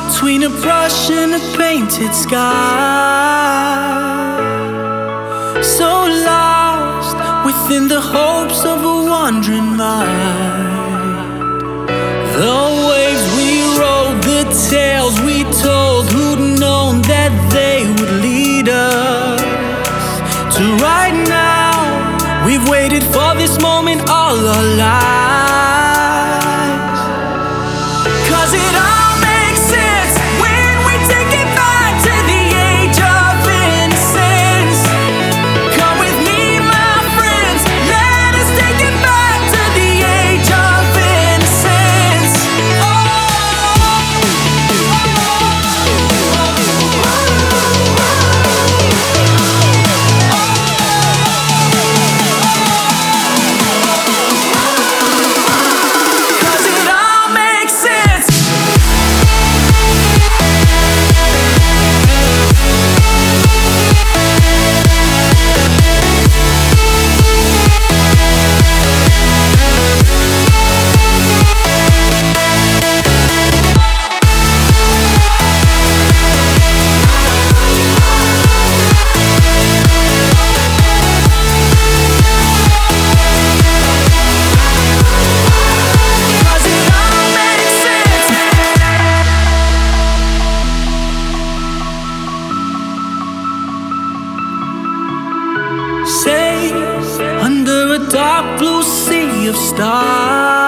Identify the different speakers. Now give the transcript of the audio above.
Speaker 1: between a brush and a painted sky. So lost within the hopes of a wandering mind. The waves we rode, the tales we told, who'd known that they would lead us to right now. We've waited for this moment all our lives. 'Cause it all makes sense when we take it back to the age of innocence. Come with me, my friends, let us take it back to the age of innocence. Safe under a dark blue sea of stars.